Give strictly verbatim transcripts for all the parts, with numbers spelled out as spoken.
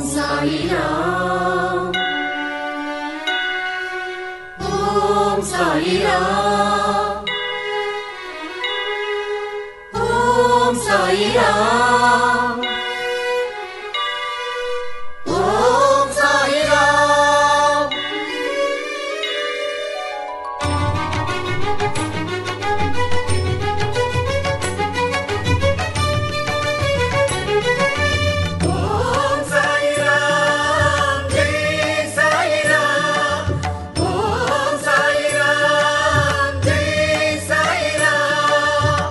సాయి రామ్ ఓం సాయి రామ్ ఓం సాయి రామ్ ఓం సాయి రామ్ ఓం సాయి రామ్ జై సాయి రామ్ ఓం సాయి రామ్ జై సాయి రామ్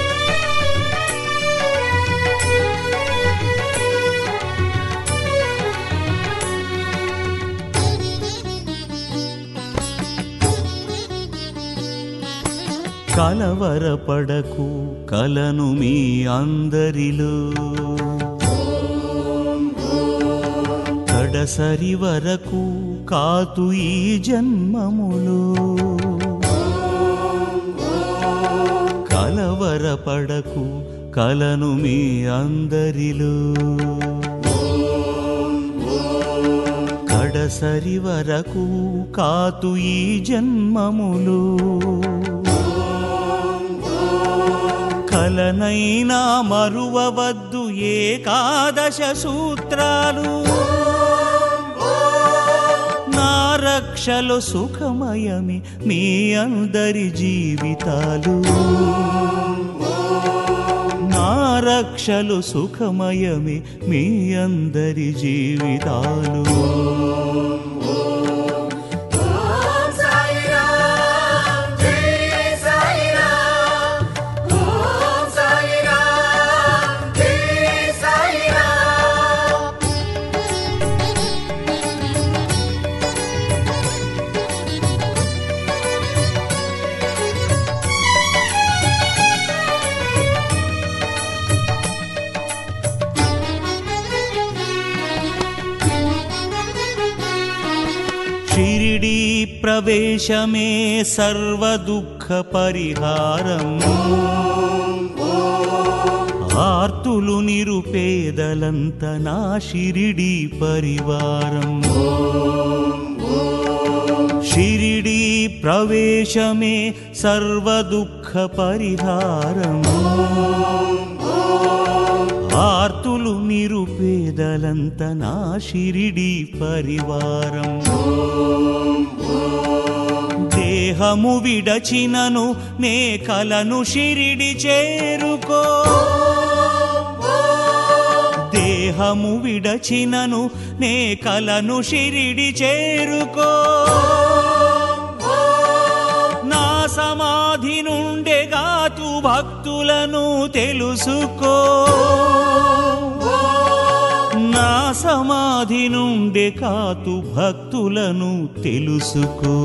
కలవరపడకు కలను మీ అందరిలో కడసరి వరకు కాతు ఈ జన్మములో కలవరపడకు కలను మీ అందరిలో కడసరి వరకు కాతు ఈ జన్మములో కలనైనా మరువవద్దు ఏకాదశ సూత్రాలు నా రక్షలు సుఖమయమి మీ అందరి జీవితాలు నా రక్షలు సుఖమయమి మీ అందరి జీవితాలు షిరిడీ ప్రవేశమే సర్వ దుఃఖ పరిహారం ఆర్తులు నిరుపేదలంత నా షిరిడీ పరివారం షిరిడీ ప్రవేశమే సర్వ దుఃఖ పరిహారం ఆర్తులు నిరుపేదలంత నా షిరిడీ పరివారం దేహము విడచినను నే కలను షిరిడి చేరుకో దేహము విడచినను నే కలను షిరిడి చేరుకో నా సమాధి నుండే గాతు భక్తులను తెలుసుకో నా సమాధి నుండే కాతు భక్తులను తెలుసుకో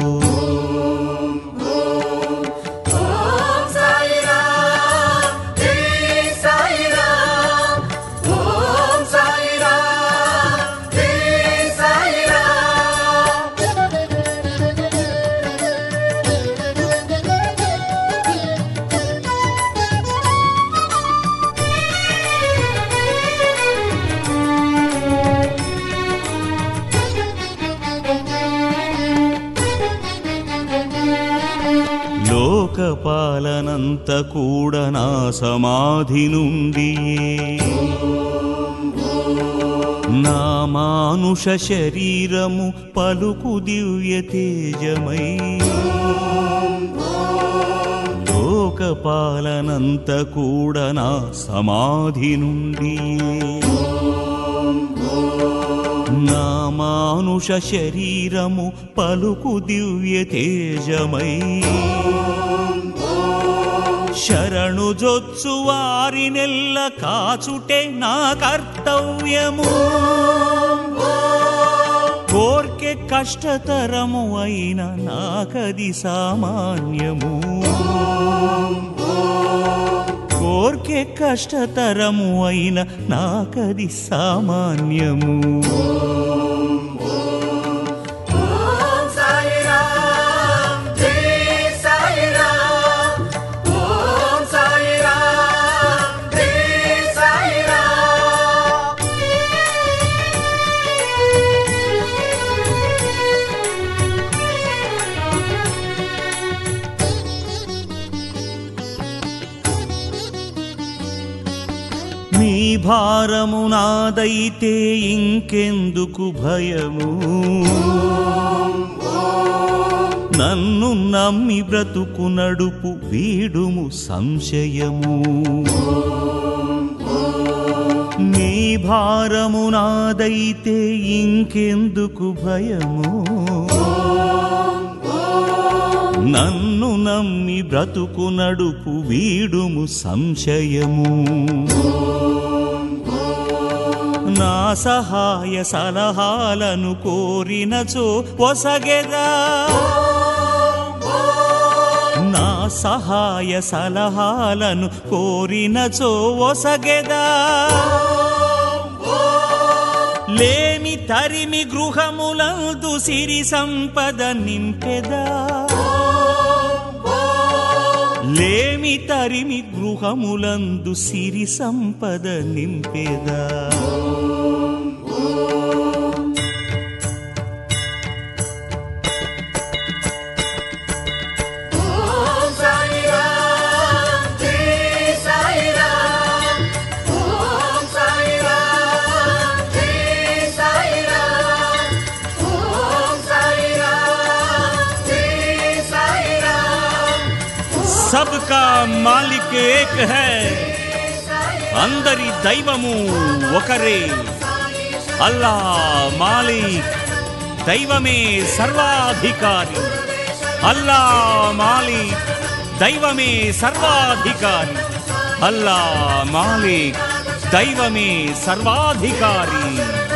లోకపాలనంత కూడా నా సమాధి నుండి నా మానుష శరీరము పలుకు దివ్య తేజమై లోకపాలనంత కూడా నా సమాధి నుండి నా మానుష శరీరము పలుకు దివ్య తేజమై శరణు జొచ్చు వారినెల్ల కాచుటే నా కర్తవ్యము కోర్కె కష్టతరము అయిన నాకది సామాన్యము కోర్కె కష్టతరము అయిన నాకది సామాన్యము నీ భారము నాదైతే ఇంకెందుకు భయము నన్ను నమ్మి బ్రతుకు నడుపు వీడుము సంశయము నీ భారము నాదైతే ఇంకెందుకు భయము నన్ను నమ్మి బ్రతుకు నడుపు వీడుము సంశయము నా సహాయ సలహాలను కోరినచో ఒసగెదా నా సహాయ సలహాలను కోరినచో ఒసగెదా లేమి తరిమి గృహములందు సిరి సంపద నింపెదా లేమి తరిమి గృహములందు సిరి సంపద నింపెదా सबका मालिक एक है अंदरी दैवमु ఒకరే అల్లా మాలిక్ దైవమే సర్వాధికారి అల్లా మాలిక్ దైవమే సర్వాధికారి అల్లా మాలిక్ దైవమే సర్వాధికారి